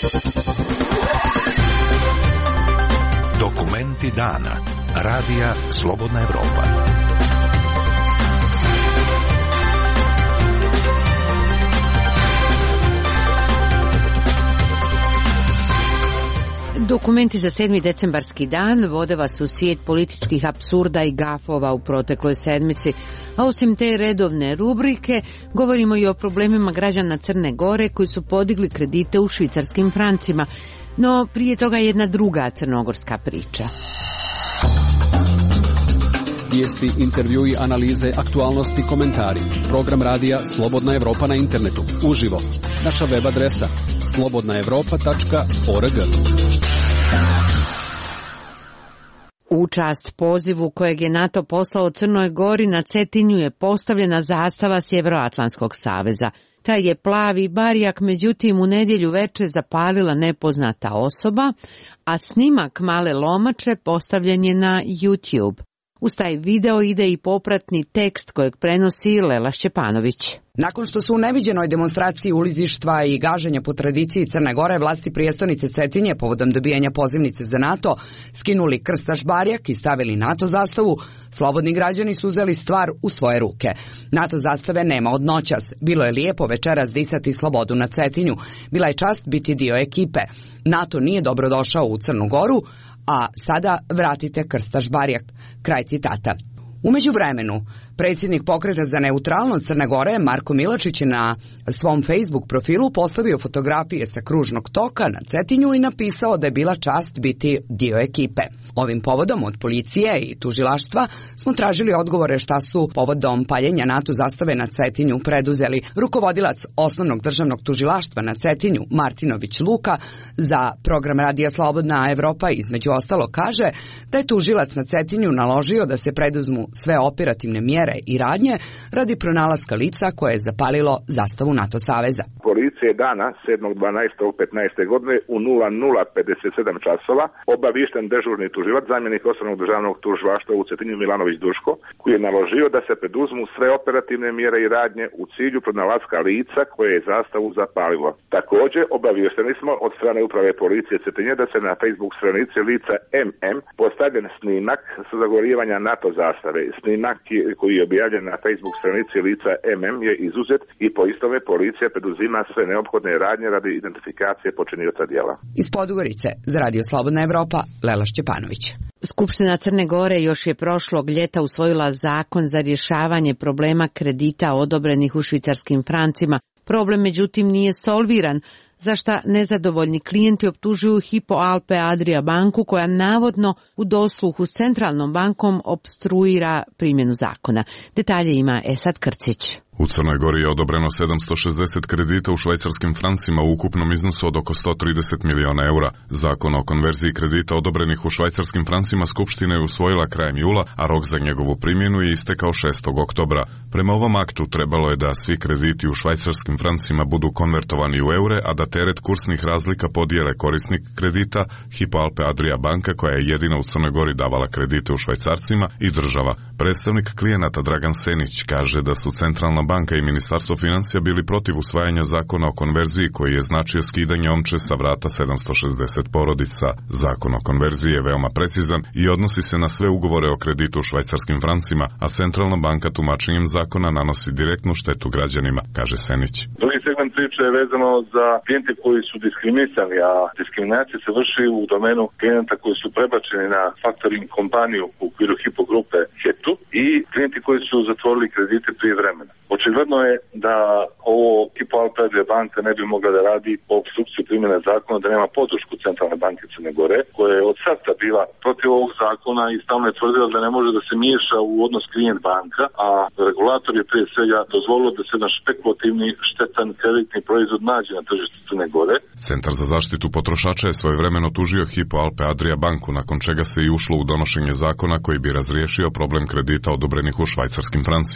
Dokumenti dana. Radija Slobodna Evropa. Dokumenti za 7. decembarski dan vode vas u svijet političkih apsurda i gafova u protekloj sedmici. A osim te redovne rubrike, govorimo i o problemima građana Crne Gore koji su podigli kredite u švicarskim francima. No prije toga jedna druga crnogorska priča. Vijesti, intervjui, analize, aktualnosti, komentari. Program radija Slobodna Evropa na internetu. Uživo. Naša web adresa slobodnaevropa.org. U čast pozivu kojeg je NATO poslao Crnoj Gori na Cetinju je postavljena zastava Sjevernoatlantskog saveza. Taj je plavi barjak, međutim, u nedjelju veče zapalila nepoznata osoba, a snimak male lomače postavljen je na YouTube. Uz taj video ide i popratni tekst kojeg prenosi Lela Šćepanović. Nakon što su u neviđenoj demonstraciji ulizištva i gaženja po tradiciji Crne Gore vlasti prijestolnice Cetinje povodom dobijanja pozivnice za NATO skinuli krstaš barjak i stavili NATO zastavu, slobodni građani su uzeli stvar u svoje ruke. NATO zastave nema od noćas. Bilo je lijepo večeras disati slobodu na Cetinju. Bila je čast biti dio ekipe. NATO nije dobrodošao u Crnu Goru, a sada vratite krstaš barjak. Kraj citata. U međuvremenu, predsjednik Pokreta za neutralnost Crne Gore, Marko Miločić, je na svom Facebook profilu postavio fotografije sa kružnog toka na Cetinju i napisao da je bila čast biti dio ekipe. Ovim povodom od policije i tužilaštva smo tražili odgovore šta su povodom paljenja NATO zastave na Cetinju preduzeli. Rukovodilac osnovnog državnog tužilaštva na Cetinju, Martinović Luka, za program radija Slobodna Evropa između ostalo kaže da je tužilac na Cetinju naložio da se preduzmu sve operativne mjere i radnje radi pronalaska lica koje je zapalilo zastavu NATO saveza. Policija je dana 7.12.15. godine u 00:57 časova obaviješten dežurni tužilac, zamjenik osnovnog državnog tužilaštva u Cetinju Milanović Duško, koji je naložio da se preduzmu sve operativne mjere i radnje u cilju pronalaska lica koje je zastavu zapalilo. Također obaviješteni smo od strane uprave policije Cetinje da se na Facebook stranici lica MM postavljen snimak sa zagorivanja NATO zastave. Snimak koji je objavljen na Facebook stranici lica MM je izuzet i po istome policija preduzima sve neophodne radnje radi identifikacije počinioca djela. Iz Podgorice za Radio Slobodna Evropa, Lela Šćepanović. Skupština Crne Gore još je prošlog ljeta usvojila zakon za rješavanje problema kredita odobrenih u švicarskim francima. Problem međutim nije solviran, za šta nezadovoljni klijenti optužuju Hypo Alpe Adria banku koja navodno u dosluhu s centralnom bankom opstruira primjenu zakona. Detalje ima Esad Krcić. U Crnoj Gori je odobreno 760 kredita u švajcarskim francima u ukupnom iznosu od oko 130 miliona eura. Zakon o konverziji kredita odobrenih u švajcarskim francima Skupština je usvojila krajem jula, a rok za njegovu primjenu je istekao 6. oktobra. Prema ovom aktu trebalo je da svi krediti u švajcarskim francima budu konvertovani u eure, a da teret kursnih razlika podijele korisnik kredita, Hypo Alpe Adria banka koja je jedina u Crnoj Gori davala kredite u švajcarcima, i država. Predstavnik klijenata Dragan Senić kaže da su centralna banka i Ministarstvo financija bili protiv usvajanja zakona o konverziji koji je značio skidanje omče sa vrata 760 porodica. Zakon o konverziji je veoma precizan i odnosi se na sve ugovore o kreditu u švajcarskim francima, a centralna banka tumačenjem zakona nanosi direktnu štetu građanima, kaže Senić. Drugi segment priče je vezano za klijente koji su diskriminisani, a diskriminacija se vrši u domenu klijenta koji su prebačeni na faktoring kompaniju u okviru Hypo grupe HETU i klijenti koji su zatvorili kredite prije vremena. Očigledno je da ovo Hypo Alpe Adria banka ne bi mogla da radi po opstrukciji primjene zakona, da nema podršku Centralne banke Crne Gore, koja je od starta bila protiv ovog zakona i stalno je tvrdila da ne može da se miješa u odnos klijent banka, a regulator je prije svega dozvolio da se na špekulativni štetan kreditni proizvod nađe na tržištu Crne Gore. Centar za zaštitu potrošača je svojevremeno tužio Hypo Alpe Adria banku, nakon čega se i ušlo u donošenje zakona koji bi razriješio problem kredita odobrenih u švajcarskim francima.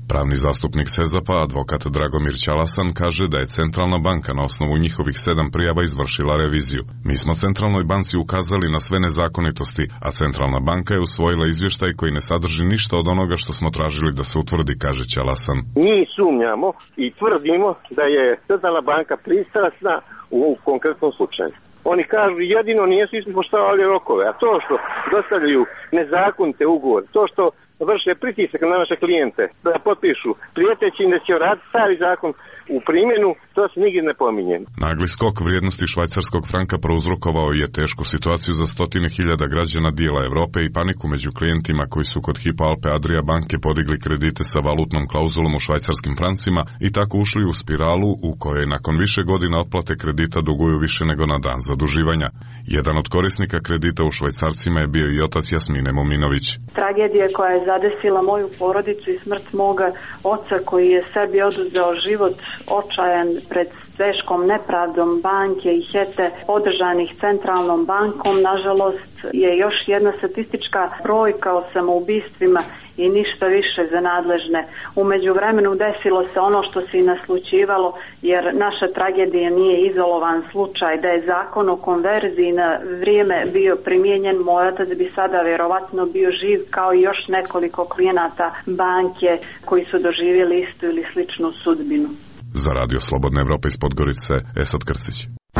Pravni zastupnik CEZAP-a, advokat Dragomir Ćalasan, kaže da je Centralna banka na osnovu njihovih 7 prijava izvršila reviziju. Mi smo Centralnoj banci ukazali na sve nezakonitosti, a Centralna banka je usvojila izvještaj koji ne sadrži ništa od onoga što smo tražili da se utvrdi, kaže Ćalasan. Mi sumnjamo i tvrdimo da je Centralna banka pristrasna u konkretnom slučaju. Oni kažu jedino nisu ispoštovali rokove, a to što dostavljaju nezakonite ugovore, to što vrše pritisak na naše klijente da potpišu prijeteći im da će raditi stari zakon u primjenu, to se nigdje ne pominje. Nagli skok vrijednosti švajcarskog franka prouzrokovao je tešku situaciju za 100.000 građana dijela Evrope i paniku među klijentima koji su kod Hypo Alpe Adria banke podigli kredite sa valutnom klauzulom u švajcarskim francima i tako ušli u spiralu u kojoj nakon više godina otplate kredita duguju više nego na dan zaduživanja. Jedan od korisnika kredita u švajcarcima je bio i otac Jasmine Muminović. Tragedija koja je zadesila moju porodicu i smrt moga oca koji je sebi oduzeo život očajan pred teškom nepravdom banke i hete podržanih Centralnom bankom, nažalost je još jedna statistička brojka o samoubistvima i ništa više za nadležne. U međuvremenu desilo se ono što se i naslućivalo, jer naša tragedija nije izolovan slučaj. Da je zakon o konverziji na vrijeme bio primijenjen, moj otac bi sada vjerovatno bio živ kao i još nekoliko klijenata banke koji su doživjeli istu ili sličnu sudbinu. Za Radio Slobodna Evropa iz Podgorice, Esad Krcić.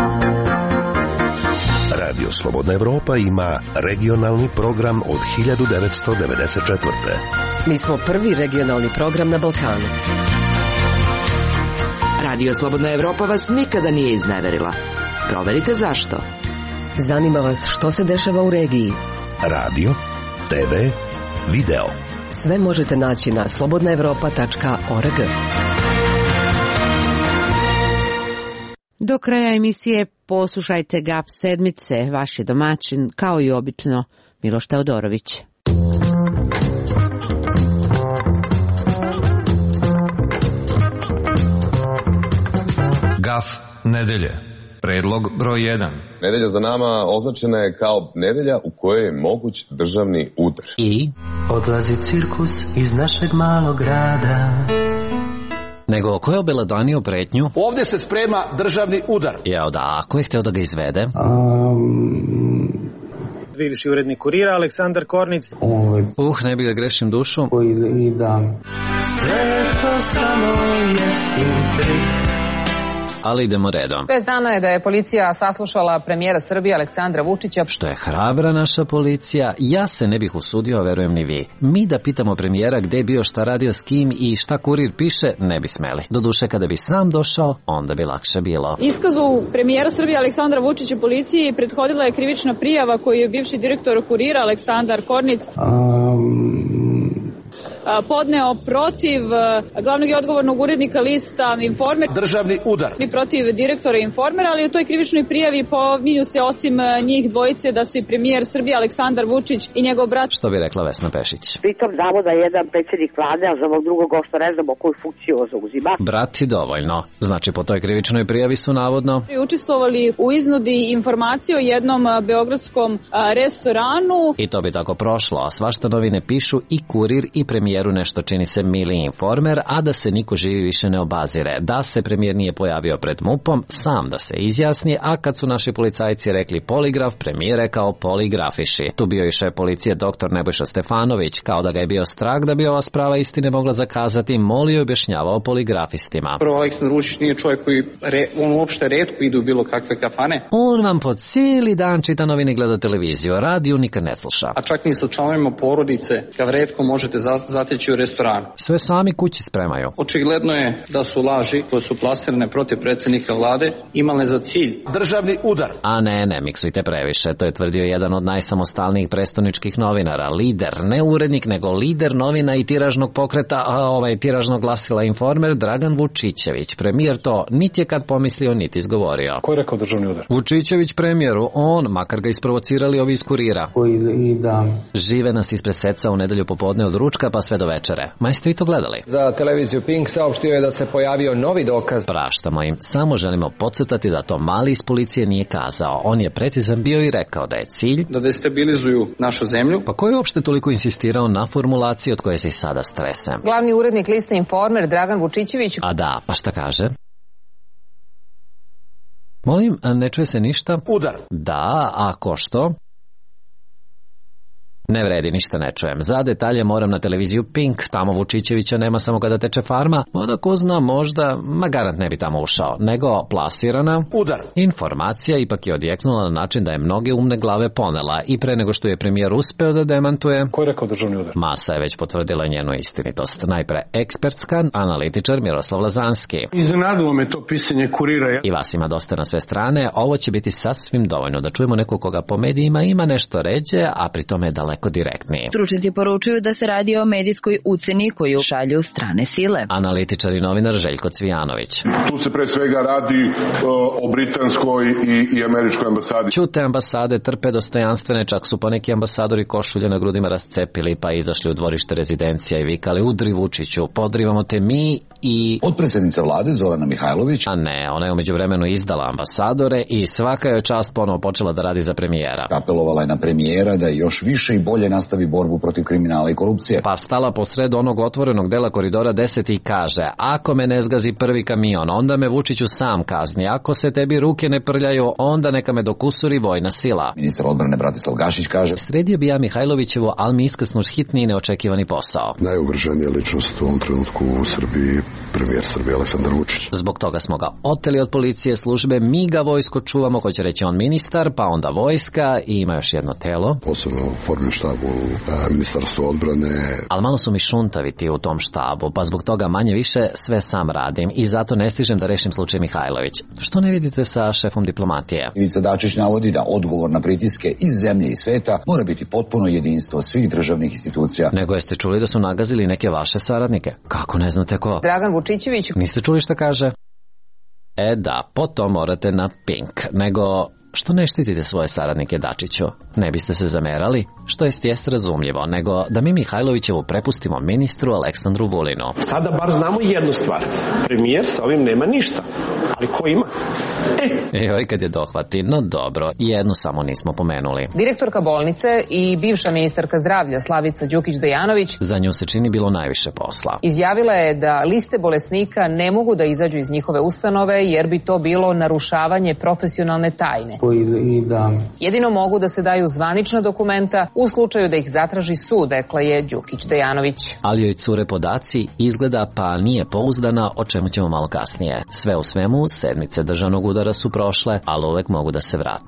Radio Slobodna Evropa ima regionalni program od 1994. Mi smo prvi regionalni program na Balkanu. Radio Slobodna Evropa vas nikada nije izneverila. Proverite zašto. Zanima vas što se dešava u regiji. Radio, TV, video. Sve možete naći na slobodnaevropa.org. Do kraja emisije poslušajte GAP sedmice, vaš je domaćin, kao i obično, Miloš Teodorović. GAF nedelje. Predlog broj 1. Nedelja za nama označena je kao nedelja u kojoj je moguć državni udar. I odlazi cirkus iz našeg malog grada. Nego ko je obelodanio pretnju? Ovdje se sprema državni udar. Jao da, ko je hteo da ga izvede? Bivši urednik Kurira, Aleksandar Kornic. Ne bih da grešim dušu. Sve to samo jeftin trik. Ali idemo redom. 5 dana je da je policija saslušala premijera Srbije Aleksandra Vučića. Što je hrabra naša policija, ja se ne bih usudio, verujem ni vi. Mi da pitamo premijera gde je bio, šta radio s kim i šta Kurir piše, ne bi smeli. Doduše, kada bi sam došao, onda bi lakše bilo. Iskazu premijera Srbije Aleksandra Vučića policiji prethodila je krivična prijava koju je bivši direktor Kurira Aleksandar Kornic podneo protiv glavnog i odgovornog urednika lista Informer. Državni udar. I protiv direktora Informera, ali u toj krivičnoj prijavi pominju se osim njih dvojice da su i premijer Srbije Aleksandar Vučić i njegov brat. Što bi rekla Vesna Pešić? Pritom znamo da je jedan predsjednik vlade, a za ovog drugog što ne znamo koju funkciju zauzima. Brati, dovoljno. Znači po toj krivičnoj prijavi su navodno učestvovali u iznudi informacije o jednom beogradskom restoranu. I to bi tako prošlo, a svašta novine pišu i Kurir i premijeru nešto čini se mili Informer, a da se niko živi više ne obazire. Da se premijer nije pojavio pred MUP-om, sam da se izjasni, a kad su naši policajci rekli poligraf, premijer rekao poligrafiši. Tu bio i šef policije dr. Nebojša Stefanović, kao da ga je bio strah da bi ova sprava istine mogla zakazati, molio i objašnjavao poligrafistima. Prvo, Aleksandar Vučić nije čovjek koji on uopšte retko ide u bilo kakve kafane. On vam po cijeli dan čita novine i gleda televiziju, radio nikad ne sluša. A čak ni sa članovima porodice, kad retko možete zateći u restoranu. Sve sami kući spremaju. Očigledno je da su laži koje su plasirane protiv predsjednika vlade imale za cilj državni udar. A ne miksujte previše, to je tvrdio jedan od najsamostalnijih prestoničkih novinara, lider, ne urednik, nego lider novina i tiražnog pokreta, tiražnog glasila Informer, Dragan Vučićević. Premijer to niti je kad pomislio, niti izgovorio. Ko je rekao državni udar? Vučićević premijeru, on, makar ga isprovocirali ovi iz Kurira. Žive nas ispred seca u nedelju popodne od ručka, pa sve sve do večere. Ma jeste vi to gledali? Za televiziju Pink saopštio je da se pojavio novi dokaz. Praštamo im, samo želimo podsjetati da to mali iz policije nije kazao. On je precizan bio i rekao da je cilj da destabilizuju našu zemlju. Pa ko je uopšte toliko insistirao na formulaciji od koje se i sada stresem? Glavni urednik liste Informer Dragan Vučićević. A da, pa šta kaže? Molim, ne čuje se ništa? Udar. Da, a ko što? Ne vredi, ništa ne čujem. Za detalje moram na televiziju Pink, tamo Vučićevića nema samo kada teče farma, mada ko zna možda, ma garant ne bi tamo ušao, nego plasirana udar. Informacija ipak je odjeknula na način da je mnoge umne glave ponela i pre nego što je premijer uspeo da demantuje. Ko je rekao državni udar? Masa je već potvrdila njenu istinitost. Najpre ekspertska analitičar Miroslav Lazanski. Iznenadilo me to pisanje Kurira. I vas ima dosta na sve strane, ovo će biti sasvim dovoljno da čujemo nekog koga po medijima ima nešto ređe, a pri tome je daleko direktniji. Stručnjaci poručuju da se radi o medijskoj uceni koju šalju strane sile. Analitičar i novinar Željko Cvijanović. Tu se pre svega radi o britanskoj i američkoj ambasadi. Ćute ambasade trpe dostojanstvene, čak su poneki ambasadori košulje na grudima rascepili pa izašli u dvorište rezidencija i vikali udri Vučiću, podrivamo te mi i... Potpredsjednica vlade Zorana Mihajlović. A ne, ona je umeđu vremenu izdala ambasadore i svaka joj čast ponovo počela da radi za premijera. Apelovala je na premijera da još više i bolje nastavi borbu protiv kriminala i korupcije. Pa stala posred onog otvorenog dela koridora 10 i kaže, ako me ne zgazi prvi kamion, onda me Vučiću sam kazni, ako se tebi ruke ne prljaju, onda neka me dokusuri vojna sila. Ministar odbrane Bratislav Gašić kaže, sredio bi ja Mihajlovićevo, ali mi iskrsnu hitni i neočekivani posao. Najugroženija ličnost u ovom trenutku u Srbiji, premijer Srbije Aleksandar Vučić. Zbog toga smo ga oteli od policije službe, mi ga vojsko čuvamo, hoće reći on ministar, pa onda vojska i ima još jedno telo. Posebno formin štabu Ministarstva odbrane. Ali malo su mi šuntaviti u tom štabu, pa zbog toga manje više sve sam radim i zato ne stižem da rešim slučaj Mihajlović. Što ne vidite sa šefom diplomatije? Ivica Dačić navodi da odgovor na pritiske iz zemlje i sveta mora biti potpuno jedinstvo svih državnih institucija. Nego jeste čuli da su nagazili neke vaše saradnike? Kako ne znate ko? Dragan Vučićević. Niste čuli šta kaže? Da, potom morate na Pink, nego... Što ne štitite svoje saradnike, Dačiću? Ne biste se zamerali? Što jest razumljivo, nego da mi Mihajlovićevu prepustimo ministru Aleksandru Vulinu. Sada bar znamo jednu stvar. Premijer sa ovim nema ništa. Ali ko ima? Joj, kad je dohvati, no dobro, jednu samo nismo pomenuli. Direktorka bolnice i bivša ministarka zdravlja Slavica Đukić-Dejanović. Za nju se čini bilo najviše posla. Izjavila je da liste bolesnika ne mogu da izađu iz njihove ustanove jer bi to bilo narušavanje profesionalne tajne. Jedino mogu da se daju zvanična dokumenta u slučaju da ih zatraži sud, rekla je Đukić-Dejanović. Ali joj cure podaci izgleda pa nije pouzdana, o čemu ćemo malo kasnije. Sve u svemu, sedmice državnog udara su prošle, ali uvek mogu da se vrate.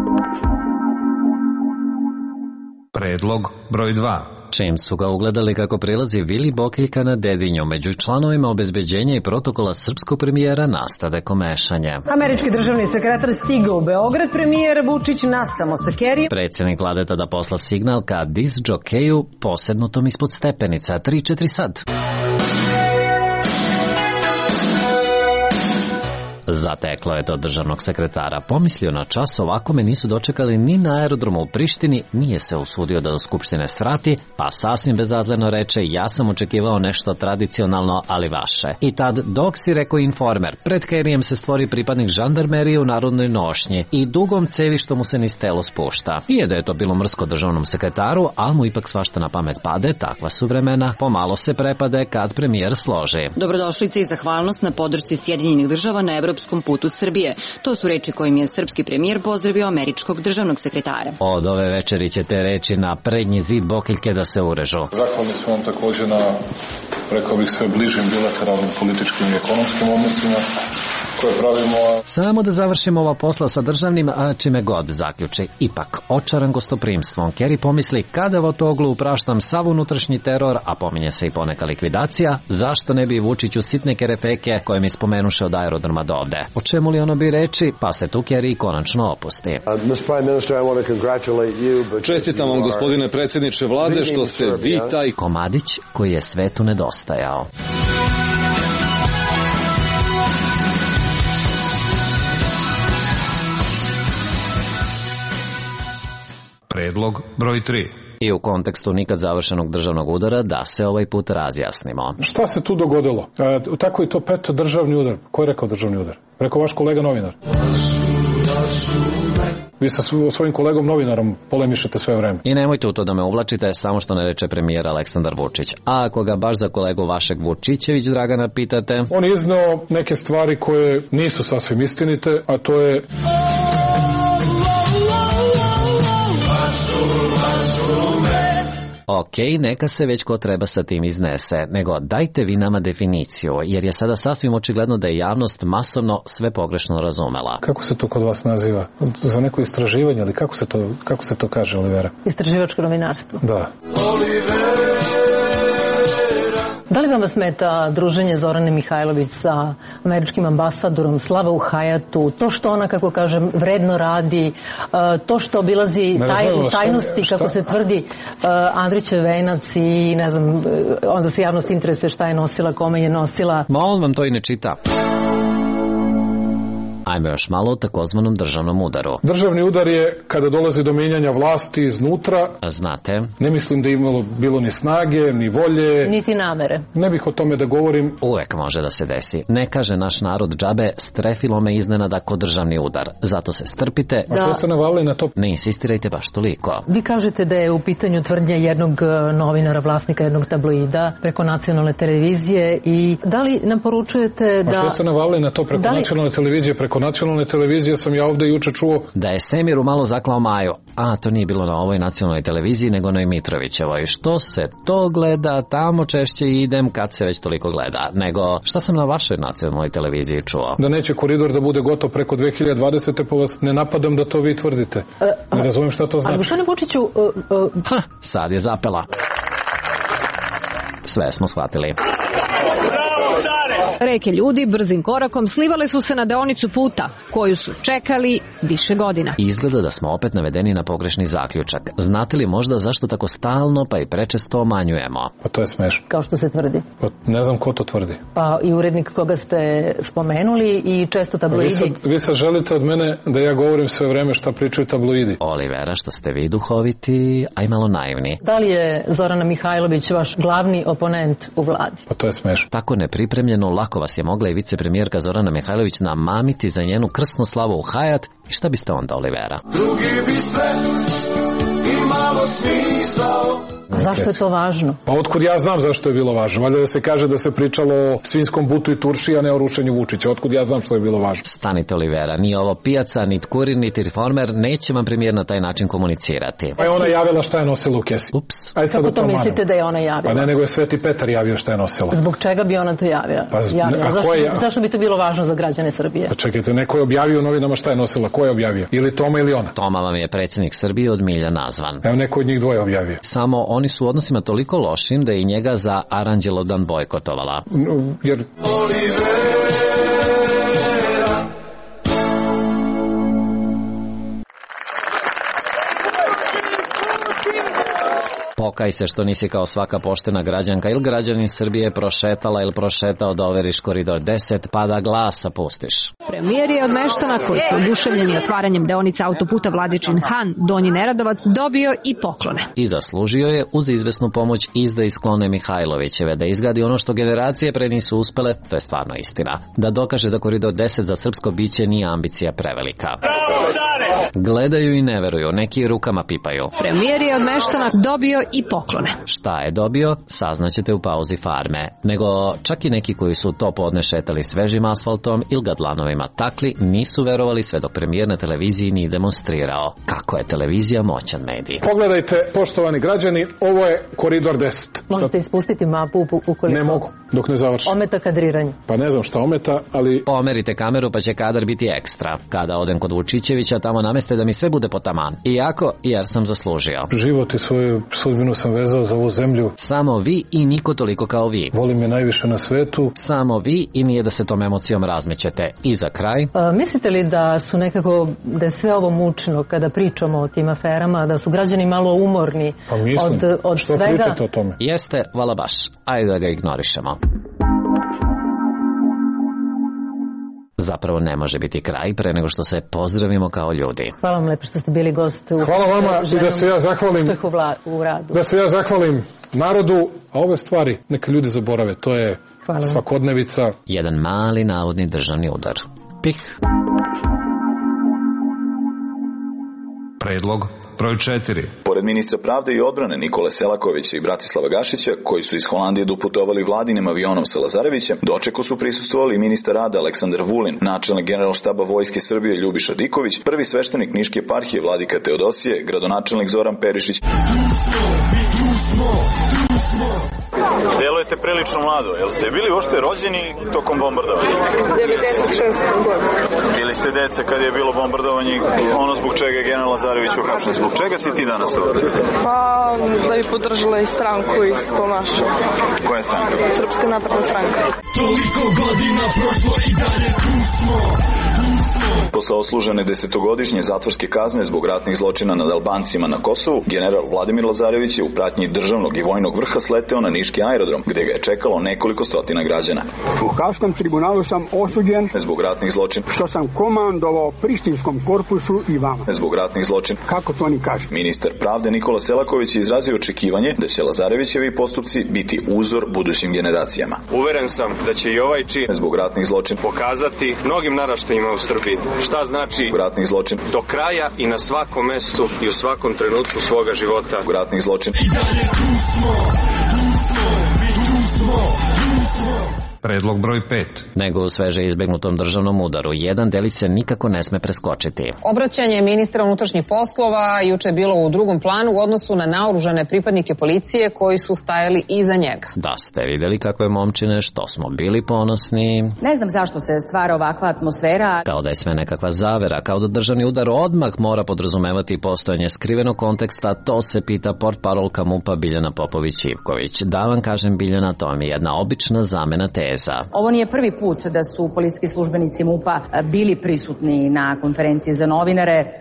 Predlog broj 2. Čim su ga ugledali kako prilazi Vili Bokeljka na Dedinju, među članovima obezbeđenja i protokola srpskog premijera nastade komešanje. Američki državni sekretar stigao u Beograd, premijer Vučić nasamo sa Kerijem. Predsjednik vlade tada posla signal ka disc džokeju posednutom ispod stepenica. 3-4 sad. Zateklo je to državnog sekretara. Pomislio na čas, ovako me nisu dočekali ni na aerodromu u Prištini, nije se usudio da do Skupštine svrati, pa sasvim bezazleno reče, ja sam očekivao nešto tradicionalno, ali vaše. I tad, dok si, rekao Informer, pred Kerijem se stvori pripadnik žandarmerije u narodnoj nošnji i dugom cevi što mu se niz telo spušta. I da je to bilo mrsko državnom sekretaru, ali mu ipak svašta na pamet pade, takva su vremena, pomalo se prepade kad premijer složi. Dobrodošlice i zahvalnost na podršci Sjedinjenih država na evropskom putu Srbije. To su reči kojim je srpski premijer pozdravio američkog državnog sekretara. Od ove večeri će te reči na prednji zid Bokeljke da se urežu. Zahvalni smo vam također na, rekao bih, sve bližim bilateralnim političkim i ekonomskim odnosima koje pravimo. Samo da završimo ova posla sa državnim, a čime god zaključi. Ipak, očaran gostoprimstvom, Keri pomisli kada Votoglu upraštam sav unutrašnji teror, a pominje se i poneka likvidacija, zašto ne bi Vučiću sitne kerefeke koje mi spomenuše od aerodroma do ovde. O čemu li ono bi reči, pa se tu Keri konačno opusti. Čestitam vam, gospodine predsjedniče vlade, što ste vi taj komadić koji je svetu nedostajao. Predlog broj 3. I u kontekstu nikad završenog državnog udara da se ovaj put razjasnimo. Šta se tu dogodilo? Tako je to peto državni udar. Ko je rekao državni udar? Rekao vaš kolega novinar. Vi sa svojim kolegom novinarom polemišete sve vreme. I nemojte u to da me uvlačite, samo što ne reče premijer Aleksandar Vučić. A ako ga baš za kolegu vašeg Vučićević Dragana pitate... On je izneo neke stvari koje nisu sasvim istinite, a to je... Ok, neka se već ko treba sa tim iznese, nego dajte vi nama definiciju, jer je sada sasvim očigledno da je javnost masovno sve pogrešno razumela. Kako se to kod vas naziva? Za neko istraživanje, ali kako se to kaže, Olivera? Istraživačko novinarstvo. Da. Da li vam smeta druženje Zorane Mihajlović sa američkim ambasadorom, slava u Hayatu, to što ona, kako kažem, vredno radi, to što obilazi tajnosti, kako se tvrdi, Andrićev venac i ne znam, onda se javnost interesuje šta je nosila, kome je nosila. Ma on vam to i ne čita. Ajme još malo o takozvanom državnom udaru. Državni udar je kada dolazi do mijenjanja vlasti iznutra. Znate? Ne mislim da je bilo ni snage, ni volje. Niti namere. Ne bih o tome da govorim. Uvek može da se desi. Ne kaže naš narod džabe, strefilo me iznenada ko državni udar. Zato se strpite. A što ste navalili na to? Ne insistirajte baš toliko. Vi kažete da je u pitanju tvrdnja jednog novinara, vlasnika jednog tabloida preko nacionalne televizije i da li nam poručujete da... A što ste navalili na to preko nacionalne televizije? Preko nacionalne televizije sam ja ovde juče čuo da je Semiru malo zaklao Maju. A to nije bilo na ovoj nacionalnoj televiziji nego na Mitrovićevoj. Što se to gleda, tamo češće idem kad se već toliko gleda. Nego šta sam na vašoj nacionalnoj televiziji čuo? Da neće koridor da bude gotov preko 2020. pa vas ne napadam da to vi tvrdite. Ne razumijem šta to znači. Ali gospodine Vučiću... Sad je zapela. Sve smo shvatili. Reke ljudi brzim korakom slivale su se na deonicu puta, koju su čekali više godina. Izgleda da smo opet navedeni na pogrešni zaključak. Znate li možda zašto tako stalno pa i prečesto omanjujemo? Pa to je smešno. Kao što se tvrdi. Pa ne znam ko to tvrdi. Pa i urednik koga ste spomenuli i često tabloidi. Vi sad želite od mene da ja govorim sve vreme šta pričaju tabloidi. Olivera, što ste vi duhoviti, a i malo naivni. Da li je Zorana Mihajlović vaš glavni oponent u vladi? Pa to je smešno. Tako nepripremljeno, lako vas je mogla i vicepremijerka Zorana Mihajlović namamiti za njenu krsnu slavu u Hayat i šta biste onda, Olivera? Drugi bi sve imalo smisao. Zašto je to važno? Pa otkud ja znam zašto je bilo važno? Valjda da se kaže da se pričalo o svinjskom butu i turši, a ne o rušenju Vučića. Otkud ja znam što je bilo važno? Stanite, Olivera, ni ovo pijaca, ni kurir, niti reformer, neće vam premijer na taj način komunicirati. Pa je ona javila šta je nosila u kesi. Ups. Kako to mislite da je ona javila? Pa ne, nego je Sveti Petar javio šta je nosila. Zbog čega bi ona to javila? Zašto bi to bilo važno za građane Srbije? Pa čekajte, neko je objavio u novinama šta je nosila. Ko je objavio? Ili Toma ili ona? Toma vam je predsjednik Srbije od milja nazvan. Evo neko od njih dvoje objavio. Samo oni su u odnosima toliko lošim da je i njega za Aranđelovdan bojkotovala. Jer... Pokaj se što nisi kao svaka poštena građanka ili građanin Srbije prošetala ili prošetao da overiš koridor 10 pa da glasa pustiš. Premijer je od meštana koji su oduševljeni otvaranjem deonice autoputa Vladičin-Han, Donji Neradovac, dobio i poklone. I zaslužio je uz izvesnu pomoć izda i sklone Mihajlovićeve da izgradi ono što generacije pre nisu uspele, to je stvarno istina. Da dokaže da koridor 10 za srpsko biće nije ambicija prevelika. Gledaju i ne veruju, neki rukama pipaju. Premijer je od meštana dobio i poklone. Šta je dobio, saznaćete u pauzi Farme. Nego čak i neki koji su to podne šetali svežim asfaltom ili ga dlanovima takli, nisu verovali sve dok premijer na televiziji nije demonstrirao kako je televizija moćan medij. Pogledajte, poštovani građani, ovo je koridor 10. Možete ispustiti mapu ukoliko... Ne mogu, dok ne završim. Ometa kadriranje. Pa ne znam šta ometa, ali... Pomerite kameru pa će kadar biti ekstra. Kada odem kod Vučićevića, tamo nameste da mi sve bude potaman. Iako, jer sam zaslužio. Život i svoju sudbinu sam vezao za ovu zemlju. Samo vi i niko toliko kao vi. Volim je najviše na svetu. Samo vi i nije da se tom emocijom razmećete. I za kraj... Mislite li da su nekako, da je sve ovo mučno kada pričamo o tim aferama, da su građani malo umorni od što svega? Pričate o tome? Jeste, vala baš. Ajde da ga ignorišemo. zapravo ne može biti kraj pre nego što se pozdravimo kao ljudi. Hvala vam lepo što ste bili gost. Hvala vama i da se ja zahvalim u radu. Da se ja zahvalim narodu, a ove stvari neka ljudi zaborave, to je svakodnevica. Jedan mali navodni državni udar. Pih. Predlog broj 4. Pored ministra pravde i odbrane Nikole Selakovića i Bratislava Gašića, koji su iz Holandije doputovali vladinim avionom sa Lazarevićem, dočeku su prisustvovali ministar rada Aleksandar Vulin, načelnik Generalštaba Vojske Srbije Ljubiša Diković, prvi sveštenik Niške eparhije Vladika Teodosije, gradonačelnik Zoran Perišić. Delujete prilično mlado. Jel ste bili uopšte rođeni tokom bombardovanja? 96. godina. Bili ste deca kad je bilo bombardovanje, ono zbog čega je general Lazarević uhapšen? Zbog čega si ti danas ovdje? Pa, da bi podržala i stranku isto našu. Koja stranka? Srpska napredna stranka. Toliko godina prošlo i dalje tu smo. Posle oslužene 10-godišnje zatvorske kazne zbog ratnih zločina nad Albancima na Kosovu, general Vladimir Lazarević je u pratnji državnog i vojnog vrha sleteo na niški aerodrom, gde ga je čekalo nekoliko stotina građana. U Haškom tribunalu sam osuđen zbog ratnih zločina, što sam komandovao Prištinskom korpusu i vama. Zbog ratnih zločina, kako to oni kažu. Ministar pravde Nikola Selaković je izrazio očekivanje da će Lazarevićevi postupci biti uzor budućim generacijama. Uveren sam da će i ovaj čin zbog ratnih zločina pokazati mnogim naraštajima u Srbiji šta znači ratnih zločin do kraja i na svakom mestu i u svakom trenutku svoga života. Ratnih zločin. Predlog broj 5. Nego u sveže izbegnutom državnom udaru, jedan delić se nikako ne sme preskočiti. Obraćanje ministra unutrašnjih poslova juče je bilo u drugom planu u odnosu na naoružane pripadnike policije koji su stajali iza njega. Da ste videli kakve momčine, što smo bili ponosni. Ne znam zašto se stvara ovakva atmosfera. Kao da je sve nekakva zavera, kao da državni udar odmah mora podrazumevati postojanje skrivenog konteksta, to se pita portparolka MUP-a Biljana Popović-Ivković. Da vam kažem, Biljana, to mi je jedna obična zamena teza. Ovo nije prvi put da su policijski službenici MUP-a bili prisutni na konferenciji za novinare.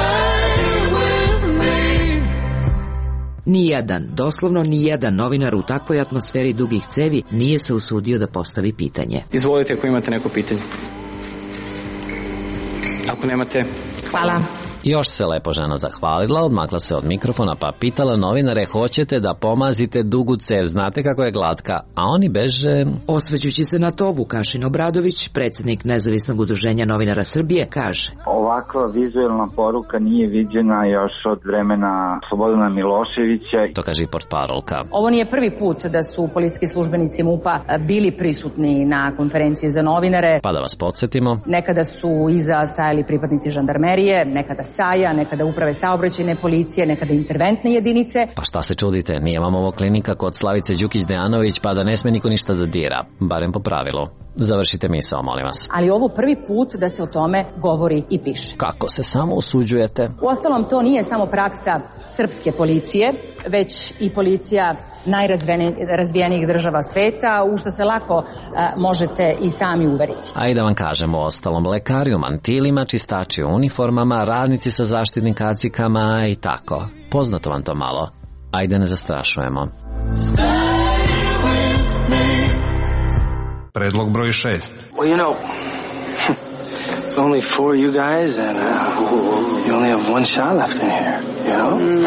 Nijedan, doslovno nijedan novinar u takvoj atmosferi dugih cevi nije se usudio da postavi pitanje. Izvolite ako imate neko pitanje. Ako nemate... Hvala. Još se lepo žena zahvalila, odmakla se od mikrofona pa pitala novinare, hoćete da pomazite dugu cev, znate kako je glatka, a oni beže... Osvećujući se na to, Vukašin Obradović, predsjednik Nezavisnog udruženja novinara Srbije, kaže: Ovakva vizualna poruka nije viđena još od vremena Slobodana Miloševića. To kaže i portparolka. Ovo nije prvi put da su policijski službenici MUP-a bili prisutni na konferenciji za novinare. Pa da vas podsjetimo. Nekada su iza stajali pripadnici žandarmerije, nekada SAJ-a, nekada uprave saobraćajne policije, nekada interventne jedinice. Pa šta se čudite, nije vam ovo klinika kod Slavice Đukić-Dejanović, pa da ne sme niko ništa da dira, barem po pravilu. Završite misao, molim vas. Ali ovo prvi put da se o tome govori i piše. Kako se samo usuđujete? Uostalom, to nije samo praksa srpske policije, već i policija najrazvijenijih država sveta, u što se lako možete i sami uveriti. A i da vam kažemo, ostalom, lekari u mantilima, čistači u uniformama, radnici sa zaštitnim kacikama i tako. Poznato vam to malo. Ajde, ne zastrašujemo. Predlog broj 6. Well, you know, it's only 4 you guys and you only have 1 shot left in here, you know?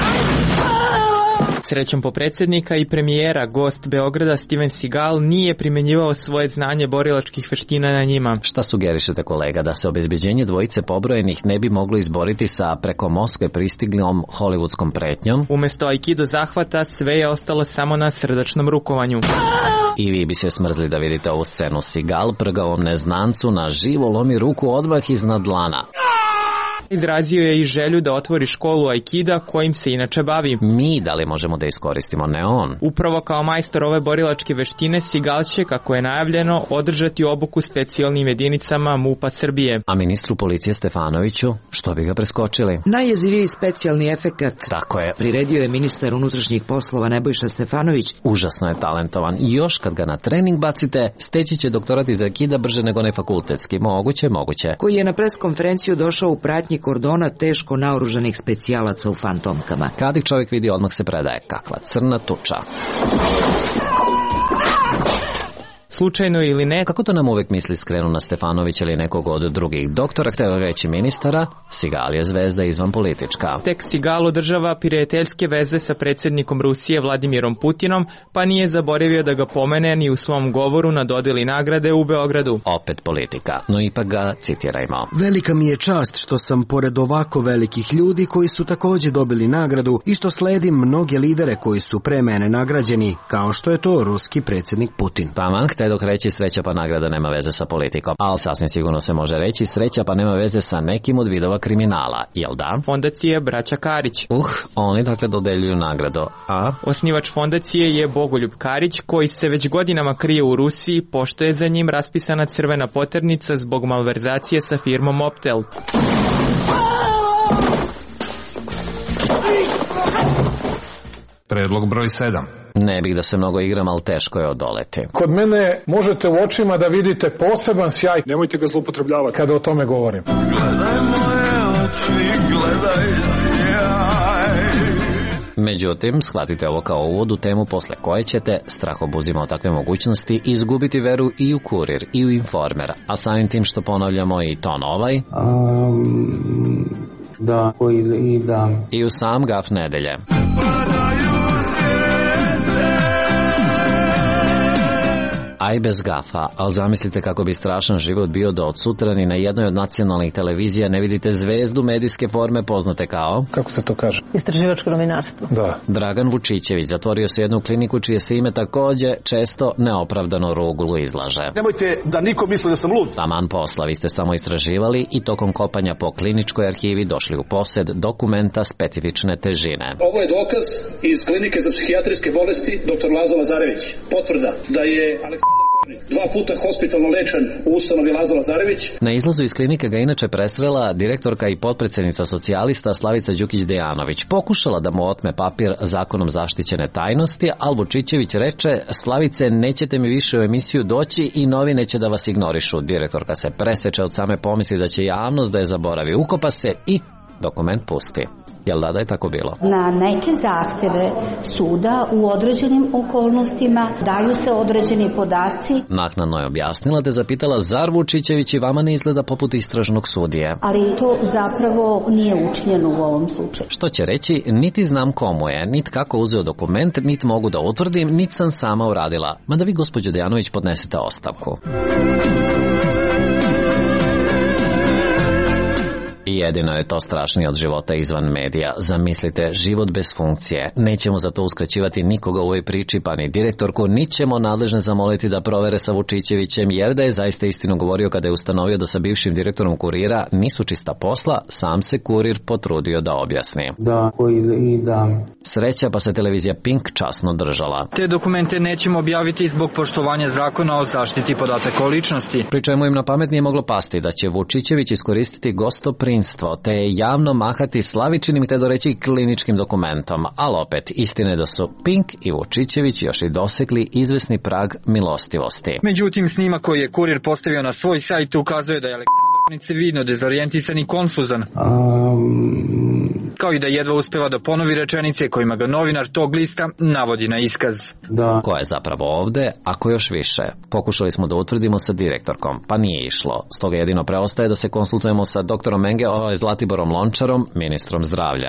Srećom po predsjednika i premijera, gost Beograda Steven Seagal nije primenjivao svoje znanje borilačkih veština na njima. Šta sugerišete, kolega, da se obezbeđenje dvojice pobrojenih ne bi moglo izboriti sa preko Moskve pristiglom hollywoodskom pretnjom? Umesto aikido zahvata sve je ostalo samo na srdačnom rukovanju. I vi bi se smrzli da vidite ovu scenu. Seagal prgavom neznancu na živo lomi ruku odmah iznad dlana. Izrazio je i želju da otvori školu aikida kojim se inače bavi. Mi da li možemo da iskoristimo, ne on? Upravo kao majstor ove borilačke veštine, Seagal će, kako je najavljeno, održati obuku specijalnim jedinicama MUP-a Srbije. A ministru policije Stefanoviću, što bi ga preskočili? Najjeziviji specijalni efekat. Tako je. Priredio je ministar unutrašnjih poslova Nebojša Stefanović. Užasno je talentovan i još kad ga na trening bacite, steći će doktorat iz aikida brže nego onaj fakultetski. Moguće. Koji je na preskonferenciju došao u pratnji kordona teško naoružanih specijalaca u fantomkama. Kad ih čovjek vidi, odmah se predaje. Kakva crna tuča. slučajno ili ne. Kako to nam uvek misli skrenu na Stefanovića ili nekog od drugih doktora, hteo reći ministara, Sigal je zvezda izvan politička. Tek Sigal održava prijateljske veze sa predsjednikom Rusije Vladimirom Putinom, pa nije zaboravio da ga pomene ni u svom govoru na dodeli nagrade u Beogradu. Opet politika, no ipak ga citirajmo. Velika mi je čast što sam pored ovako velikih ljudi koji su takođe dobili nagradu i što sledim mnoge lidere koji su pre mene nagrađeni, kao što je to ruski predsjednik Putin. Taman htedok reći sreća pa nagrada nema veze sa politikom, ali sasvim sigurno se može reći sreća pa nema veze sa nekim od vidova kriminala, jel da? Fondacije Braća Karić. Oni dakle dodeljuju nagradu, a? Osnivač fondacije je Bogoljub Karić, koji se već godinama krije u Rusiji, pošto je za njim raspisana crvena poternica zbog malverzacije sa firmom Optel. Predlog broj 7. Ne bih da se mnogo igram, ali teško je odoleti. Kod mene možete u očima da vidite poseban sjaj. Nemojte ga zloupotrebljavati. Kada o tome govorim. Gledaj moje oči, gledaj sjaj. Međutim, shvatite ovo kao uvod u temu posle koje ćete, strahobuzima od takve mogućnosti, izgubiti veru i u Kurir i u Informer, a samim tim što ponavljamo i ton ovaj... Da, i da. I u sam gaf nedelje. A i bez gafa, ali zamislite kako bi strašan život bio da od sutra ni na jednoj od nacionalnih televizija ne vidite zvezdu medijske forme poznate kao... Kako se to kaže? Istraživačko novinarstvo. Da. Dragan Vučićević zatvorio se jednu kliniku čije se ime takođe često neopravdano ruglu izlaže. Nemojte da niko misli da sam lud. Taman posla, vi ste samo istraživali i tokom kopanja po kliničkoj arhivi došli u posed dokumenta specifične težine. Ovo je dokaz iz klinike za psihijatrijske bolesti dr. Laza Lazarević. Potvrda da je Aleksandar Kurnik 2 puta hospitalno lečen u ustanovi Laza Lazarević. Na izlazu iz klinike ga inače prestrela direktorka i potpredsednica socijalista Slavica Đukić-Dejanović. Pokušala da mu otme papir zakonom zaštićene tajnosti, ali Vučićević reče: Slavice, nećete mi više u emisiju doći i novine će da vas ignorišu. Direktorka se preseče od same pomisli da će javnost da je zaboravi. Ukopa se i dokument pusti. Jel da je tako bilo? Na neke zahtjeve suda u određenim okolnostima daju se određeni podaci. Naknadno je objasnila da je zapitala zar Vučićević i vama ne izgleda poput istražnog sudije. Ali to zapravo nije učinjeno u ovom slučaju. Što će reći, niti znam komu je, niti kako uzeo dokument, niti mogu da utvrdim, niti sam sama uradila. Mada vi, gospođo Dejanović, podnesete ostavku. I jedino je to strašnije od života izvan medija. Zamislite, život bez funkcije. Nećemo za to uskraćivati nikoga u ovoj priči, pa ni direktorku, ni ćemo nadležne zamoliti da provere sa Vučićevićem, jer da je zaista istinu govorio kada je ustanovio da sa bivšim direktorom Kurira nisu čista posla, sam se Kurir potrudio da objasni. Da, i da. Sreća pa se televizija Pink časno držala. Te dokumente nećemo objaviti zbog poštovanja zakona o zaštiti podataka o ličnosti. Pri čemu im na pamet nije moglo pasti da će Vučićević iskoristiti gostoprinstvo, te javno mahati Slavičinim, te doreći kliničkim dokumentom. Ali opet, istina je da su Pink i Vučićević još i dosekli izvesni prag milostivosti. Međutim, snimak koji je Kurir postavio na svoj sajt ukazuje da je Aleksandar nevidno dezorientisan i konfuzan. Kao i da jedva uspeva da ponovi rečenice kojima ga novinar tog lista navodi na iskaz. Da. Ko je zapravo ovde, ako još više? Pokušali smo da utvrdimo sa direktorkom, pa nije išlo. Stoga jedino preostaje da se konsultujemo sa doktorom Menge, Zlatiborom Lončarom, ministrom zdravlja.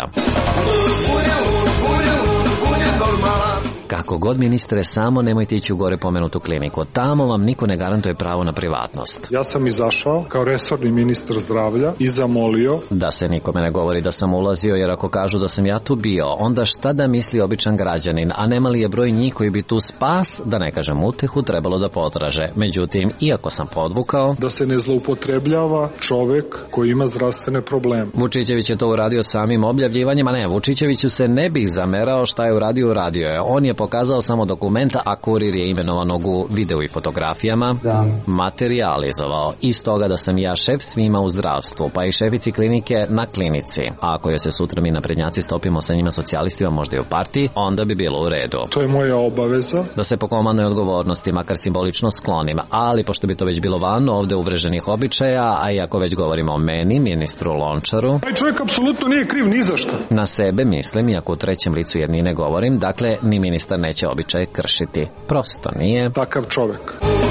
Kako god, ministre, samo nemojte ići u gore pomenutu kliniku. Tamo vam niko ne garantuje pravo na privatnost. Ja sam izašao kao resorni ministar zdravlja i zamolio da se nikome ne govori da sam ulazio, jer ako kažu da sam ja tu bio, onda šta da misli običan građanin, a nema li je broj njih koji bi tu spas, da ne kažem utehu, trebalo da potraže. Međutim, iako sam podvukao da se ne zloupotrebljava čovek koji ima zdravstvene probleme. Vučićević je to uradio samim objavljivanjem, a ne, Vučićeviću se ne bih zamerao šta je uradio je. On je pokazao samo dokumenta, a Kurir je imenovanog u videu i fotografijama materializovao. Iz toga da sam ja šef svima u zdravstvu, pa i šefici klinike na klinici. A ako joj se sutra mi naprednjaci stopimo sa njima socijalistima, možda i u partiji, onda bi bilo u redu. To je moja obaveza. Da se po komandnoj odgovornosti, makar simbolično sklonim, ali pošto bi to već bilo van ovde uvreženih običaja, a i ako već govorimo o meni, ministru Lončaru, taj čovjek apsolutno nije kriv ni za šta. Na sebe mislim, iako u trećem licu jednine govorim, dakle, ni ministar ministar neće običaje kršiti. Prosto nije takav čovek.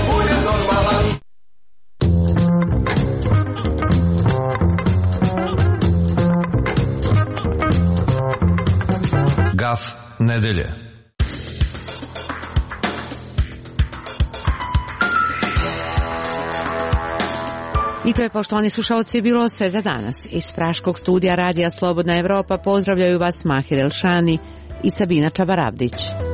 Gaf nedelje. I to je, poštovani slušalci, bilo sve za danas. Iz Praškog studija Radija Slobodna Evropa pozdravljaju vas Mahir Elšani i Sabina Čabaravdić.